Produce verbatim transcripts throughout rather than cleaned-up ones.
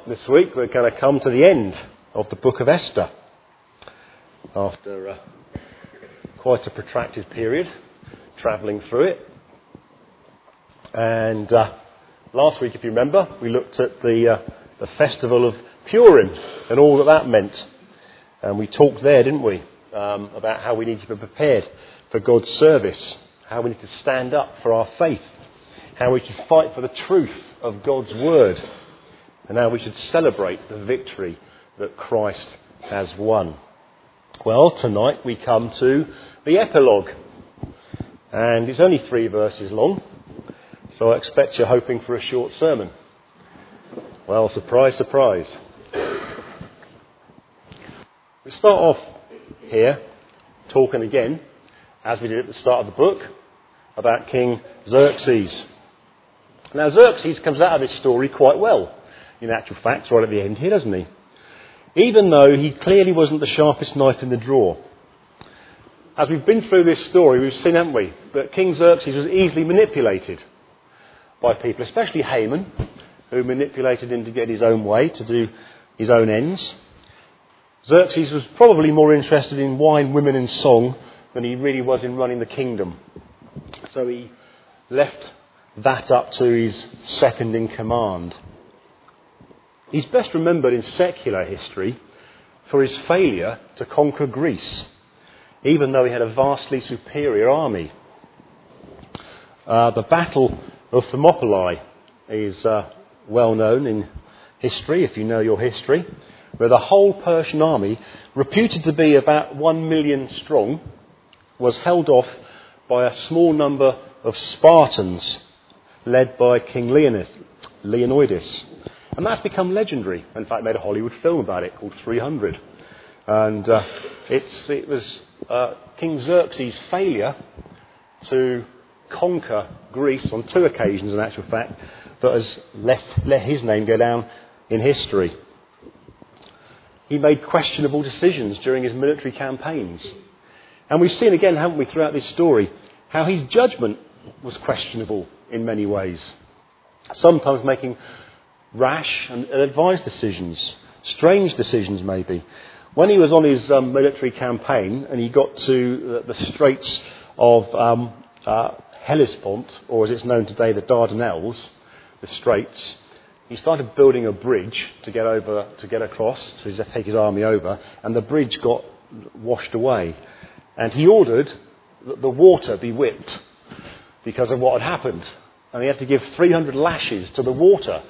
this week we're going to come to the end of the book of Esther after uh, quite a protracted period, travelling through it. And uh, last week, if you remember, we looked at the, uh, the festival of Purim and all that that meant. And we talked there, didn't we, um, about how we need to be prepared for God's service, how we need to stand up for our faith, how we should fight for the truth of God's word, and how we should celebrate the victory that Christ has won. Well, tonight we come to the epilogue, and it's only three verses long, so I expect you're hoping for a short sermon. Well, surprise, surprise. We start off here talking again, as we did at the start of the book, about King Xerxes. Now, Xerxes comes out of this story quite well, in actual fact, right at the end here, doesn't he? Even though he clearly wasn't the sharpest knife in the drawer. As we've been through this story, we've seen, haven't we, that King Xerxes was easily manipulated by people, especially Haman, who manipulated him to get his own way, to do his own ends. Xerxes was probably more interested in wine, women and song than he really was in running the kingdom. So he left that up to his second in command. He's best remembered in secular history for his failure to conquer Greece, even though he had a vastly superior army. Uh, the Battle of Thermopylae is uh, well known in history, if you know your history, where the whole Persian army, reputed to be about one million strong, was held off by a small number of Spartans led by King Leonidas. And that's become legendary. In fact, made a Hollywood film about it called three hundred. And uh, it's, it was uh, King Xerxes' failure to conquer Greece on two occasions, in actual fact, that has let, let his name go down in history. He made questionable decisions during his military campaigns. And we've seen again, haven't we, throughout this story, how his judgment was questionable in many ways. Sometimes making rash and advised decisions, strange decisions maybe. When he was on his um, military campaign and he got to the, the Straits of um, uh, Hellespont, or as it's known today, the Dardanelles, the Straits, he started building a bridge to get over, to get across, to take his army over, and the bridge got washed away. And he ordered that the water be whipped because of what had happened. And he had to give three hundred lashes to the water.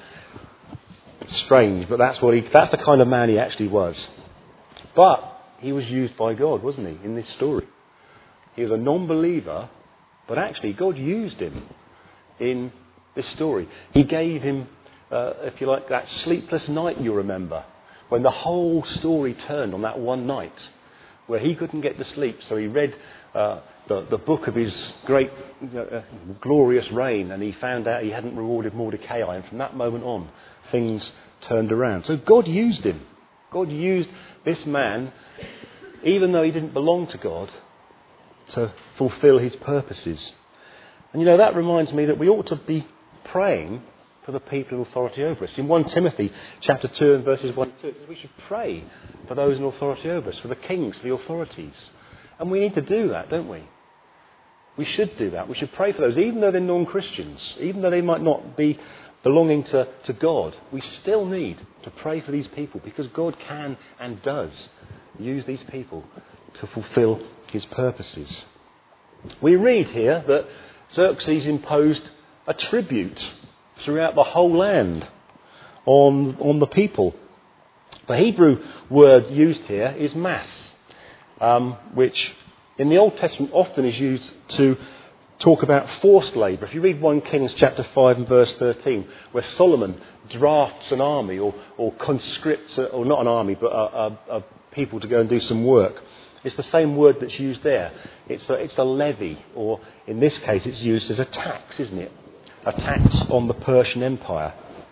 Strange, but that's what he, that's the kind of man he actually was. But he was used by God, wasn't he, in this story? He was a non-believer, but actually God used him in this story. He gave him, uh, if you like, that sleepless night you remember, when the whole story turned on that one night, where he couldn't get to sleep, so he read uh, the, the book of his great, uh, glorious reign, and he found out he hadn't rewarded Mordecai, and from that moment on, things turned around. So God used him. God used this man, even though he didn't belong to God, to fulfill his purposes. And you know, that reminds me that we ought to be praying for the people in authority over us. In First Timothy chapter two and verses one and two, it says we should pray for those in authority over us, for the kings, for the authorities. And we need to do that, don't we? We should do that. We should pray for those, even though they're non-Christians, even though they might not be belonging to, to God. We still need to pray for these people, because God can and does use these people to fulfill his purposes. We read here that Xerxes imposed a tribute throughout the whole land on, on the people. The Hebrew word used here is mas, um, which in the Old Testament often is used to talk about forced labour. If you read First Kings chapter five and verse thirteen, where Solomon drafts an army or, or conscripts, a, or not an army, but a, a, a people to go and do some work, it's the same word that's used there. It's a, it's a levy, or in this case it's used as a tax, isn't it? A tax on the Persian Empire.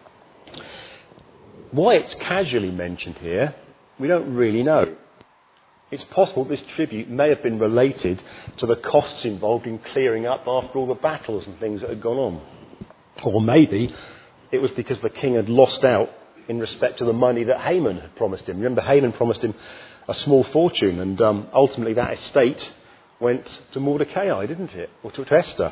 Why it's casually mentioned here, we don't really know. It's possible this tribute may have been related to the costs involved in clearing up after all the battles and things that had gone on. Or maybe it was because the king had lost out in respect to the money that Haman had promised him. Remember, Haman promised him a small fortune, and um, ultimately that estate went to Mordecai, didn't it? Or to, to Esther.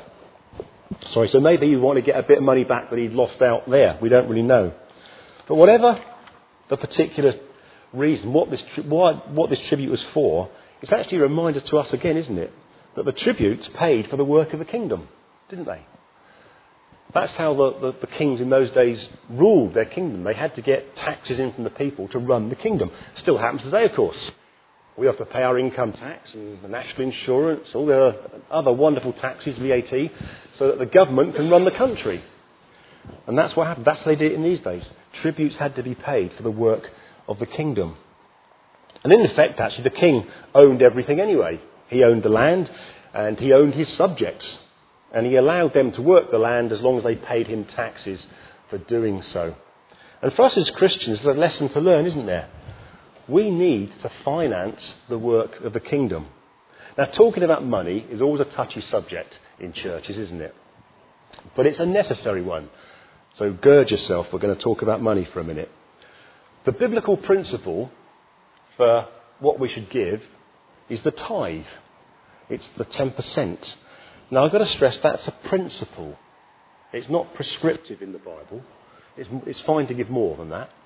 Sorry, so maybe you want to get a bit of money back that he'd lost out there. We don't really know. But whatever the particular reason, what this, tri- what, what this tribute was for, it's actually a reminder to us again, isn't it? That the tributes paid for the work of the kingdom, didn't they? That's how the, the, the kings in those days ruled their kingdom. They had to get taxes in from the people to run the kingdom. Still happens today, of course. We have to pay our income tax and the national insurance, all the other wonderful taxes, V A T, so that the government can run the country. And that's what happened. That's how they did it in these days. Tributes had to be paid for the work of the kingdom. And in effect, actually, the king owned everything anyway. He owned the land and he owned his subjects. And he allowed them to work the land as long as they paid him taxes for doing so. And for us as Christians, there's a lesson to learn, isn't there? We need to finance the work of the kingdom. Now, talking about money is always a touchy subject in churches, isn't it? But it's a necessary one. So gird yourself, we're going to talk about money for a minute. The biblical principle for what we should give is the tithe. It's the ten percent. Now, I've got to stress that's a principle. It's not prescriptive in the Bible. It's, it's fine to give more than that.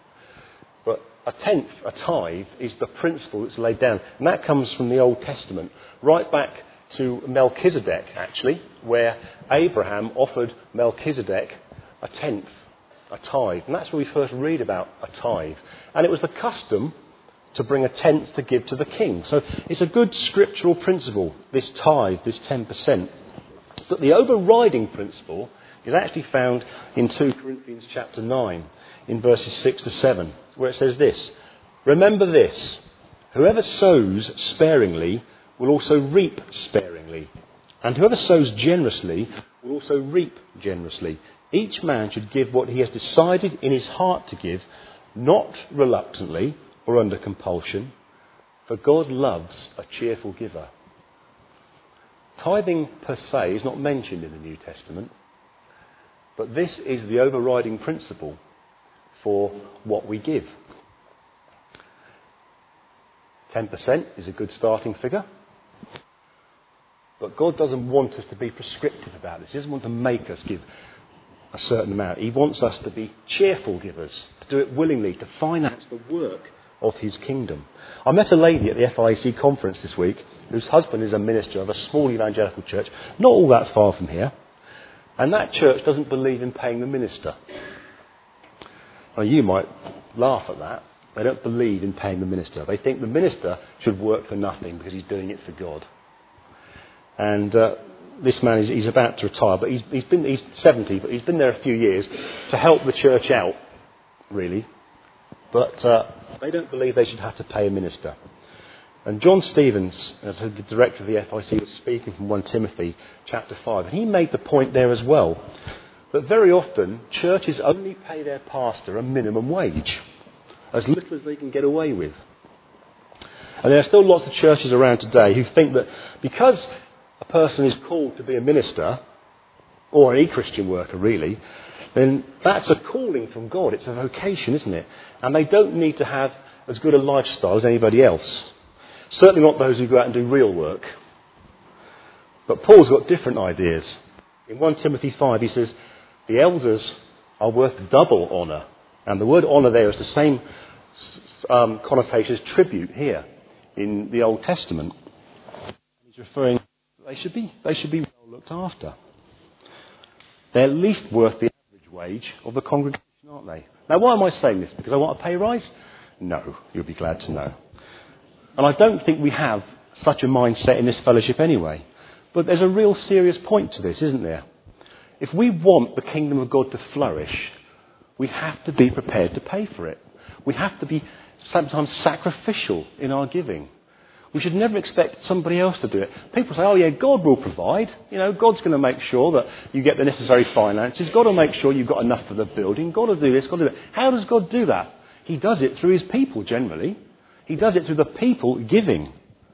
But a tenth, a tithe, is the principle that's laid down. And that comes from the Old Testament, right back to Melchizedek, actually, where Abraham offered Melchizedek a tenth, a tithe. And that's where we first read about a tithe. And it was the custom to bring a tenth to give to the king. So it's a good scriptural principle, this tithe, this ten percent. But the overriding principle is actually found in two Corinthians chapter nine, in verses six to seven, where it says this: "Remember this, whoever sows sparingly will also reap sparingly, and whoever sows generously will also reap generously. Each man should give what he has decided in his heart to give, not reluctantly or under compulsion, for God loves a cheerful giver." Tithing per se is not mentioned in the New Testament, but this is the overriding principle for what we give. ten percent is a good starting figure, but God doesn't want us to be prescriptive about this. He doesn't want to make us give a certain amount. He wants us to be cheerful givers, to do it willingly, to finance the work of his kingdom. I met a lady at the F I A C conference this week whose husband is a minister of a small evangelical church, not all that far from here, and that church doesn't believe in paying the minister. Now, you might laugh at that. They don't believe in paying the minister. They think the minister should work for nothing because he's doing it for God. And uh, this man, is he's about to retire, but he's, he's been he's seventy, but he's been there a few years to help the church out, really. But uh, they don't believe they should have to pay a minister. And John Stevens, as the director of the F I C, was speaking from First Timothy chapter five, and he made the point there as well, that very often churches only pay their pastor a minimum wage, as little as they can get away with. And there are still lots of churches around today who think that because a person is called to be a minister, or any Christian worker really, then that's a calling from God. It's a vocation, isn't it? And they don't need to have as good a lifestyle as anybody else. Certainly not those who go out and do real work. But Paul's got different ideas. In First Timothy five, he says, the elders are worth double honour. And the word honour there is the same um, connotation as tribute here in the Old Testament. He's referring, they should be, they should be well looked after. They're at least worth the average wage of the congregation, aren't they? Now, why am I saying this? Because I want a pay rise? No, you'll be glad to know. And I don't think we have such a mindset in this fellowship anyway. But there's a real serious point to this, isn't there? If we want the kingdom of God to flourish, we have to be prepared to pay for it. We have to be sometimes sacrificial in our giving. We should never expect somebody else to do it. People say, oh yeah, God will provide. You know, God's going to make sure that you get the necessary finances. God will make sure you've got enough for the building. God will do this, God will do that. How does God do that? He does it through his people generally. He does it through the people giving.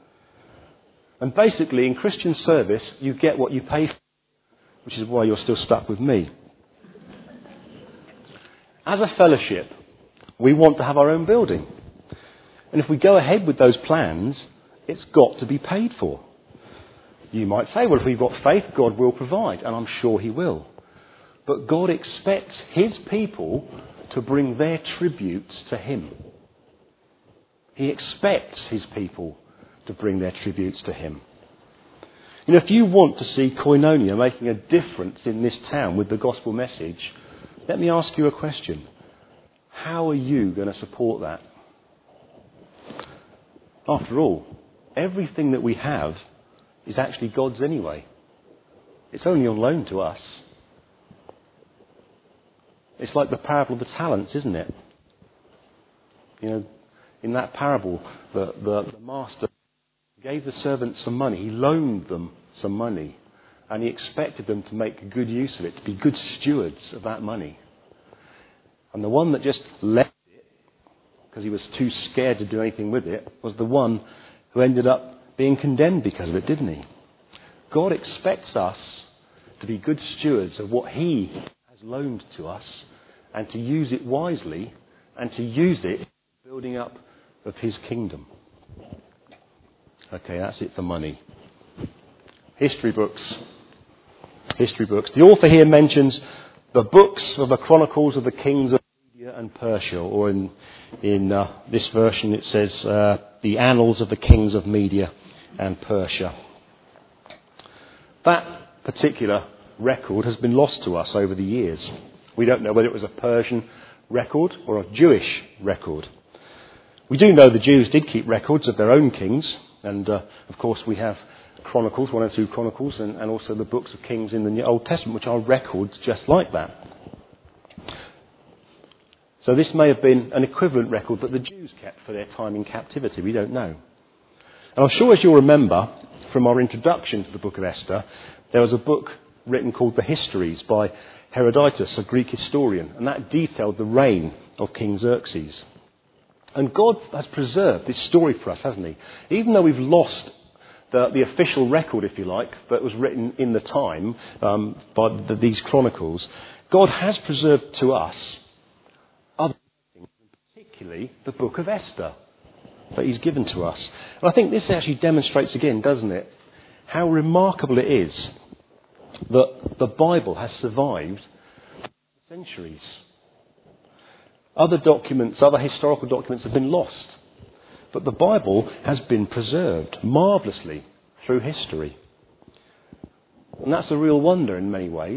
And basically, in Christian service, you get what you pay for, which is why you're still stuck with me. As a fellowship, We want to have our own building. And if we go ahead with those plans, it's got to be paid for. You might say, well, if we've got faith, God will provide, and I'm sure he will. But God expects his people to bring their tributes to him. He expects his people to bring their tributes to him. You know, if you want to see Koinonia making a difference in this town with the gospel message, let me ask you a question. How are you going to support that? After all, everything that we have is actually God's anyway. It's only on loan to us. It's like the parable of the talents, isn't it? You know, in that parable, the, the, the master gave the servants some money. He loaned them some money. And he expected them to make good use of it, to be good stewards of that money. And the one that just left it, because he was too scared to do anything with it, was the one who ended up being condemned because of it, didn't he? God expects us to be good stewards of what he has loaned to us and to use it wisely and to use it in the building up of his kingdom. Okay, that's it for money. History books. History books. The author here mentions the books of the Chronicles of the Kings of Media and Persia, or in in uh, this version it says uh, the Annals of the Kings of Media and Persia. That particular record has been lost to us over the years. We don't know whether it was a Persian record or a Jewish record. We do know the Jews did keep records of their own kings, and uh, of course we have Chronicles, one and two Chronicles, and, and also the books of Kings in the Old Testament, which are records just like that. So this may have been an equivalent record that the Jews kept for their time in captivity. We don't know. And I'm sure, as you'll remember from our introduction to the book of Esther, there was a book written called The Histories by Herodotus, a Greek historian, and that detailed the reign of King Xerxes. And God has preserved this story for us, hasn't he? Even though we've lost the, the official record, if you like, that was written in the time um, by the, these chronicles, God has preserved to us other things, particularly the book of Esther that he's given to us. And I think this actually demonstrates again, doesn't it, how remarkable it is that the Bible has survived centuries. Other documents, other historical documents have been lost. But the Bible has been preserved marvellously through history. And that's a real wonder in many ways.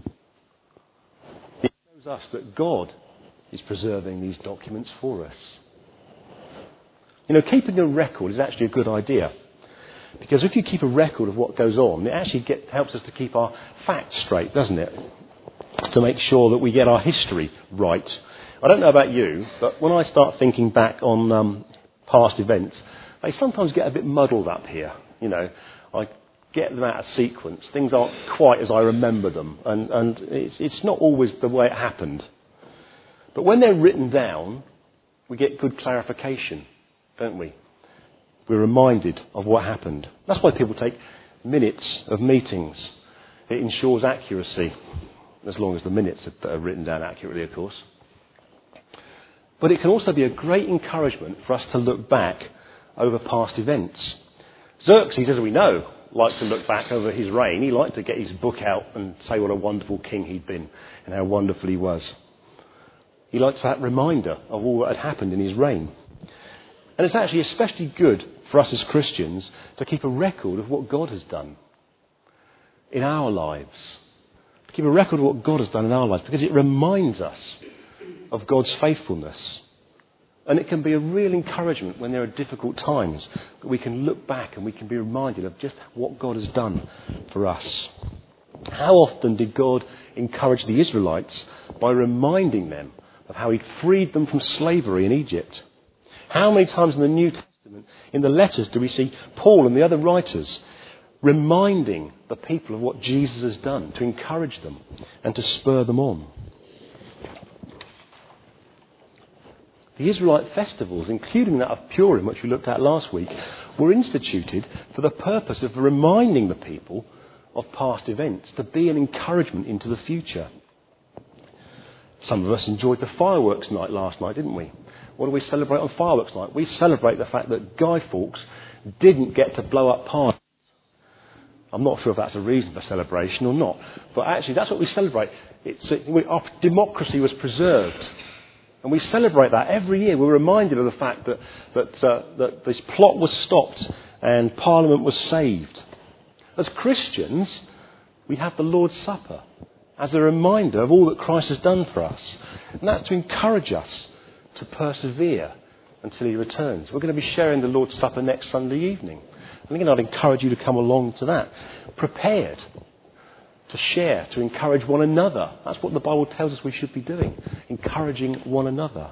It shows us that God is preserving these documents for us. You know, keeping a record is actually a good idea. Because if you keep a record of what goes on, it actually get, helps us to keep our facts straight, doesn't it? To make sure that we get our history right. I don't know about you, but when I start thinking back on um, past events, they sometimes get a bit muddled up here. You know, I get them out of sequence. Things aren't quite as I remember them, and, and it's, it's not always the way it happened. But when they're written down, we get good clarification, don't we? We're reminded of what happened. That's why people take minutes of meetings. It ensures accuracy, as long as the minutes are written down accurately, of course. But it can also be a great encouragement for us to look back over past events. Xerxes, as we know, liked to look back over his reign. He liked to get his book out and say what a wonderful king he'd been and how wonderful he was. He liked that reminder of all that had happened in his reign. And it's actually especially good for us as Christians to keep a record of what God has done in our lives. To keep a record of what God has done in our lives, because it reminds us of God's faithfulness. And it can be a real encouragement when there are difficult times that we can look back and we can be reminded of just what God has done for us. How often did God encourage the Israelites by reminding them of how he'd freed them from slavery in Egypt? How many times in the New Testament, in the letters, do we see Paul and the other writers reminding the people of what Jesus has done to encourage them and to spur them on? The Israelite festivals, including that of Purim, which we looked at last week, were instituted for the purpose of reminding the people of past events, to be an encouragement into the future. Some of us enjoyed the fireworks night last night, didn't we? What do we celebrate on fireworks night? We celebrate the fact that Guy Fawkes didn't get to blow up parties. I'm not sure if that's a reason for celebration or not, but actually that's what we celebrate. It's, it, we, our democracy was preserved, and we celebrate that every year. We're reminded of the fact that, that, uh, that this plot was stopped and Parliament was saved. As Christians, we have the Lord's Supper as a reminder of all that Christ has done for us, and that's to encourage us to persevere until he returns. We're going to be sharing the Lord's Supper next Sunday evening. And again, I'd encourage you to come along to that, prepared to share, to encourage one another. That's what the Bible tells us we should be doing, encouraging one another.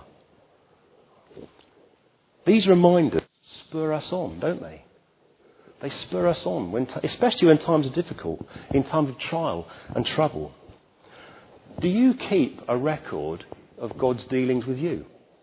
These reminders spur us on, don't they? They spur us on, when t- especially when times are difficult, in times of trial and trouble. Do you keep a record of God's dealings with you?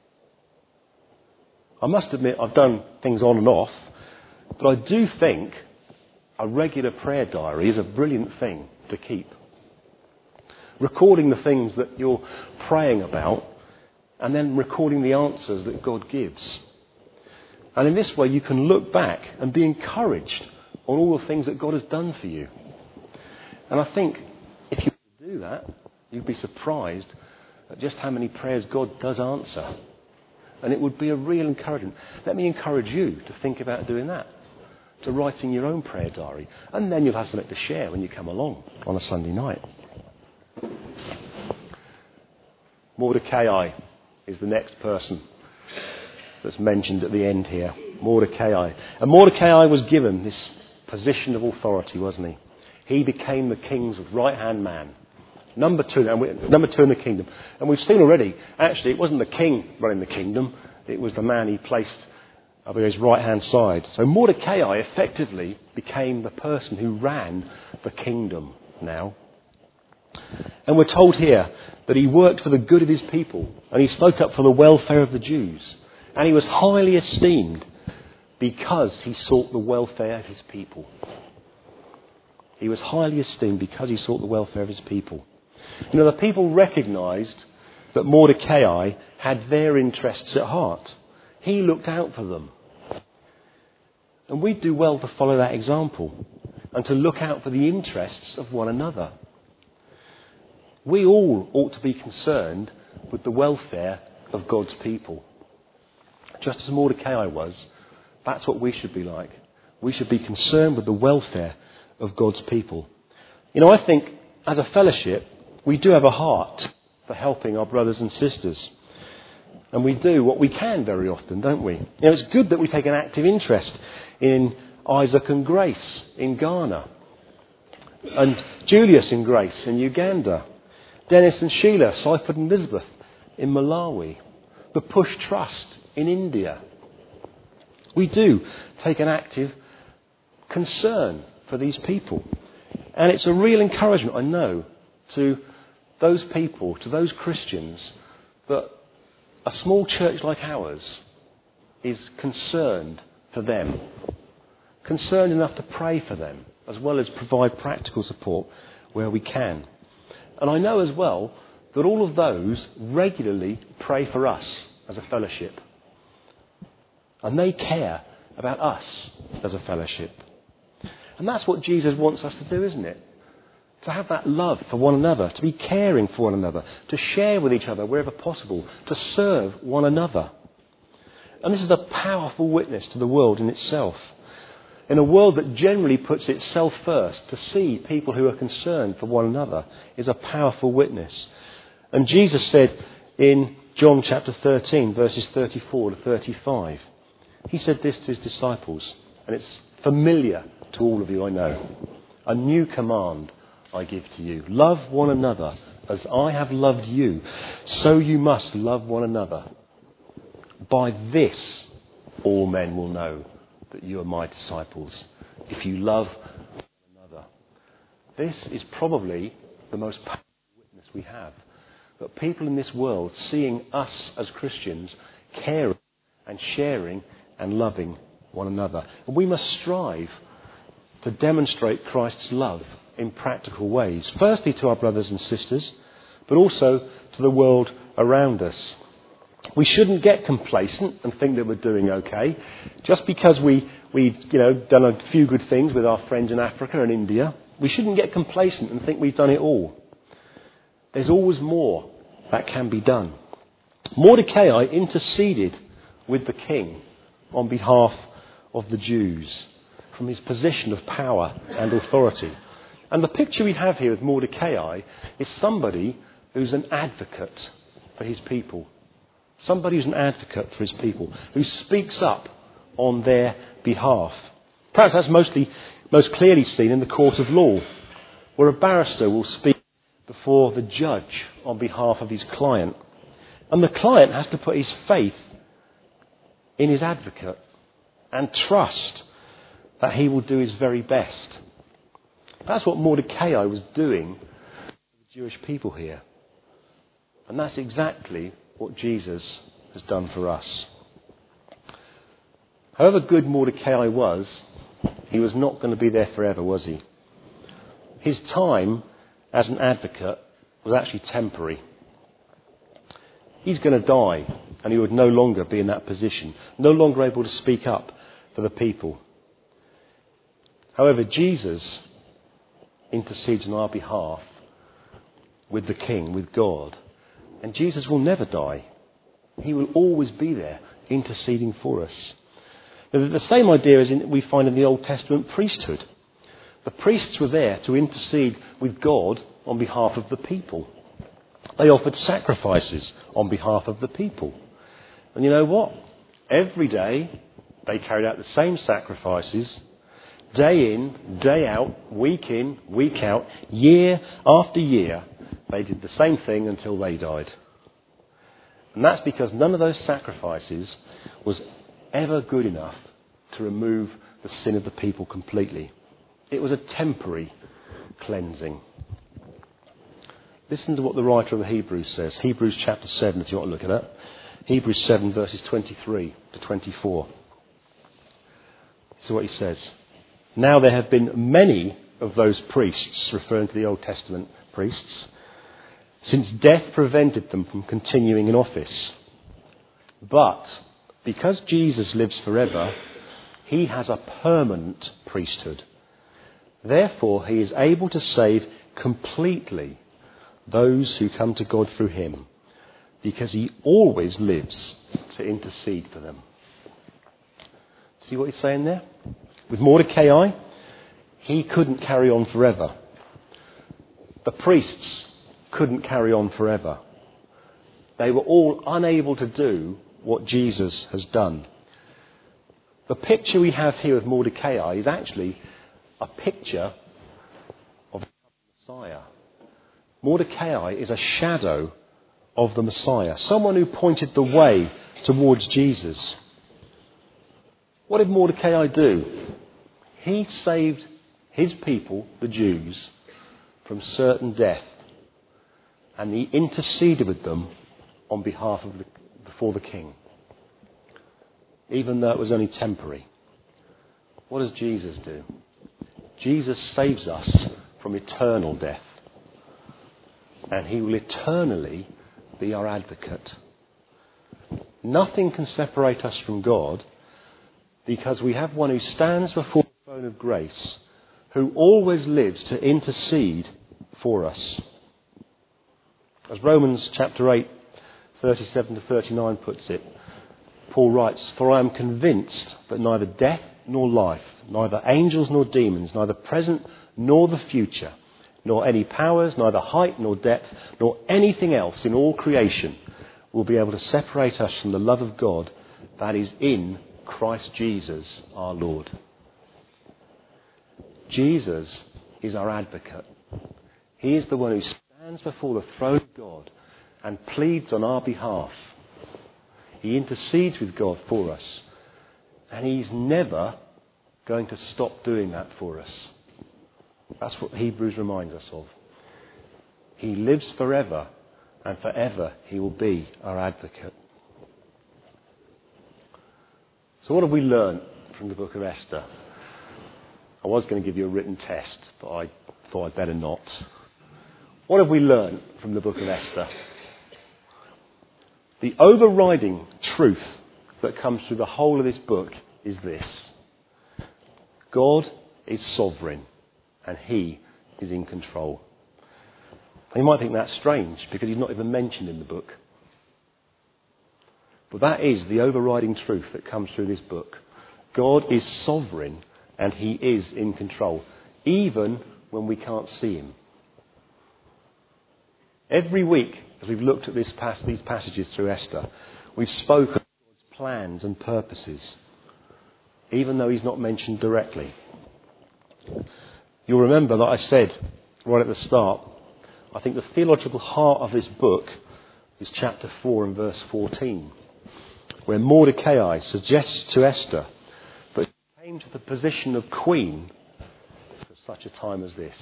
I must admit I've done things on and off, but I do think a regular prayer diary is a brilliant thing to keep. Recording the things that you're praying about and then recording the answers that God gives. And in this way you can look back and be encouraged on all the things that God has done for you. And I think if you do that, you'd be surprised at just how many prayers God does answer. And it would be a real encouragement. Let me encourage you to think about doing that, to writing your own prayer diary. And then you'll have something to share when you come along on a Sunday night. Mordecai is the next person that's mentioned at the end here. Mordecai. And Mordecai was given this position of authority, wasn't he? He became the king's right-hand man. Number two, and we, number two in the kingdom. And we've seen already, actually, it wasn't the king running the kingdom. It was the man he placed over his right-hand side. So Mordecai effectively became the person who ran the kingdom now. And we're told here that he worked for the good of his people, and he spoke up for the welfare of the Jews. And he was highly esteemed because he sought the welfare of his people. He was highly esteemed because he sought the welfare of his people. You know, the people recognised that Mordecai had their interests at heart. He looked out for them. And we do well to follow that example and to look out for the interests of one another. We all ought to be concerned with the welfare of God's people. Just as Mordecai was, that's what we should be like. We should be concerned with the welfare of God's people. You know, I think as a fellowship, we do have a heart for helping our brothers and sisters. And we do what we can very often, don't we? You know, it's good that we take an active interest in Isaac and Grace in Ghana, and Julius and Grace in Uganda, Dennis and Sheila, Seifert and Elizabeth in Malawi, the Push Trust in India. We do take an active concern for these people. And it's a real encouragement, I know, to those people, to those Christians, that a small church like ours is concerned for them. Concerned enough to pray for them, as well as provide practical support where we can. And I know as well that all of those regularly pray for us as a fellowship. And they care about us as a fellowship. And that's what Jesus wants us to do, isn't it? To have that love for one another, to be caring for one another, to share with each other wherever possible, to serve one another. And this is a powerful witness to the world in itself. In a world that generally puts itself first, to see people who are concerned for one another is a powerful witness. And Jesus said in John chapter thirteen, verses thirty-four to thirty-five, he said this to his disciples, and it's familiar to all of you, I know. A new command I give to you. Love one another as I have loved you, so you must love one another. By this all men will know that you are my disciples, if you love one another. This is probably the most powerful witness we have. That people in this world seeing us as Christians caring and sharing and loving one another. And we must strive to demonstrate Christ's love in practical ways. Firstly to our brothers and sisters, but also to the world around us. We shouldn't get complacent and think that we're doing okay. Just because we, we've you know, done a few good things with our friends in Africa and India, we shouldn't get complacent and think we've done it all. There's always more that can be done. Mordecai interceded with the king on behalf of the Jews from his position of power and authority. And the picture we have here with Mordecai is somebody who's an advocate for his people. Somebody who's an advocate for his people, who speaks up on their behalf. Perhaps that's mostly, most clearly seen in the court of law, where a barrister will speak before the judge on behalf of his client. And the client has to put his faith in his advocate and trust that he will do his very best. That's what Mordecai was doing for the Jewish people here. And that's exactly what Jesus has done for us. However good Mordecai was, he was not going to be there forever, was he? His time as an advocate was actually temporary. He's going to die, and he would no longer be in that position, no longer able to speak up for the people. However, Jesus intercedes on our behalf with the King, with God. And Jesus will never die. He will always be there, interceding for us. Now, the same idea as in, we find in the Old Testament priesthood. The priests were there to intercede with God on behalf of the people. They offered sacrifices on behalf of the people. And you know what? Every day they carried out the same sacrifices, day in, day out, week in, week out, year after year. They did the same thing until they died. And that's because none of those sacrifices was ever good enough to remove the sin of the people completely. It was a temporary cleansing. Listen to what the writer of the Hebrews says. Hebrews chapter seven, if you want to look at it. Hebrews seven, verses twenty-three to twenty-four. This is what he says. Now there have been many of those priests, referring to the Old Testament priests, since death prevented them from continuing in office. But because Jesus lives forever, he has a permanent priesthood. Therefore, he is able to save completely those who come to God through him, because he always lives to intercede for them. See what he's saying there? With Mordecai, he couldn't carry on forever. The priests couldn't carry on forever. They were all unable to do what Jesus has done. The picture we have here of Mordecai is actually a picture of the Messiah. Mordecai is a shadow of the Messiah, someone who pointed the way towards Jesus. What did Mordecai do? He saved his people, the Jews, from certain death. And he interceded with them on behalf of the, before the king. Even though it was only temporary. What does Jesus do? Jesus saves us from eternal death. And he will eternally be our advocate. Nothing can separate us from God, because we have one who stands before the throne of grace, who always lives to intercede for us. As Romans chapter eight, thirty-seven to thirty-nine puts it, Paul writes, "For I am convinced that neither death nor life, neither angels nor demons, neither present nor the future, nor any powers, neither height nor depth, nor anything else in all creation will be able to separate us from the love of God that is in Christ Jesus our Lord." Jesus is our advocate. He is the one who stands before the throne of God and pleads on our behalf. He intercedes with God for us. And he's never going to stop doing that for us. That's what Hebrews reminds us of. He lives forever, and forever he will be our advocate. So what have we learned from the book of Esther? I was going to give you a written test, but I thought I'd better not. What have we learned from the book of Esther? The overriding truth that comes through the whole of this book is this: God is sovereign and he is in control. And you might think that's strange because he's not even mentioned in the book. But that is the overriding truth that comes through this book. God is sovereign and he is in control, even when we can't see him. Every week, as we've looked at this pas- these passages through Esther, we've spoken of God's plans and purposes, even though he's not mentioned directly. You'll remember that I said right at the start, I think the theological heart of this book is chapter four and verse fourteen, where Mordecai suggests to Esther that she came to the position of queen for such a time as this.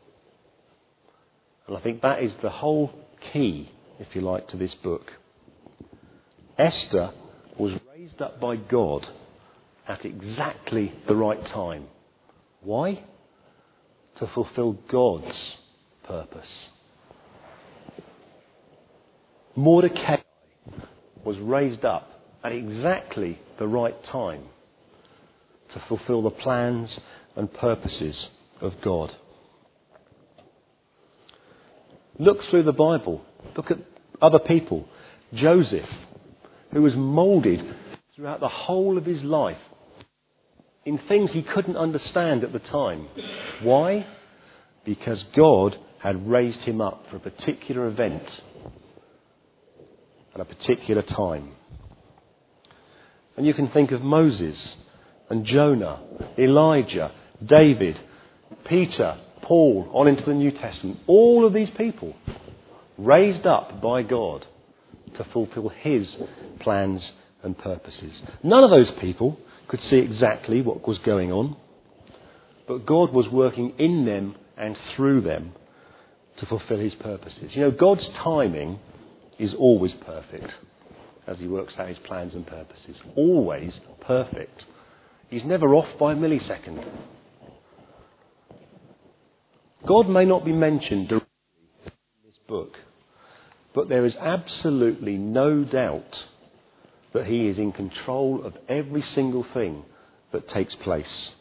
And I think that is the whole key, if you like, to this book. Esther was raised up by God at exactly the right time. Why? To fulfill God's purpose. Mordecai was raised up at exactly the right time to fulfill the plans and purposes of God. Look through the Bible. Look at other people. Joseph, who was moulded throughout the whole of his life in things he couldn't understand at the time. Why? Because God had raised him up for a particular event at a particular time. And you can think of Moses and Jonah, Elijah, David, Peter, Paul, on into the New Testament. All of these people raised up by God to fulfill his plans and purposes. None of those people could see exactly what was going on, but God was working in them and through them to fulfill his purposes. You know, God's timing is always perfect as he works out his plans and purposes. Always perfect. He's never off by a millisecond. God may not be mentioned directly in this book, but there is absolutely no doubt that he is in control of every single thing that takes place.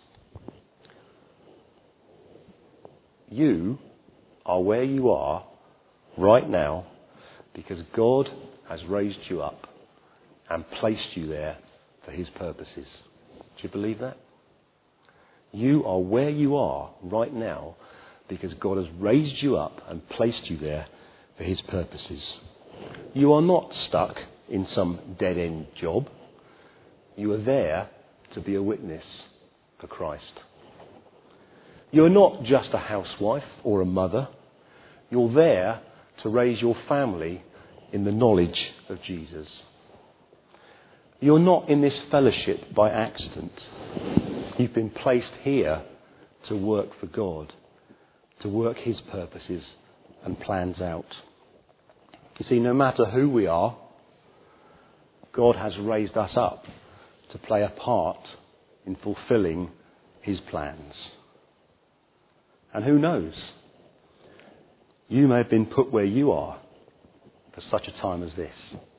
You are where you are right now because God has raised you up and placed you there for his purposes. Do you believe that? You are where you are right now because God has raised you up and placed you there for his purposes. You are not stuck in some dead-end job. You are there to be a witness for Christ. You're not just a housewife or a mother. You're there to raise your family in the knowledge of Jesus. You're not in this fellowship by accident. You've been placed here to work for God, to work his purposes and plans out. You see, no matter who we are, God has raised us up to play a part in fulfilling his plans. And who knows? You may have been put where you are for such a time as this.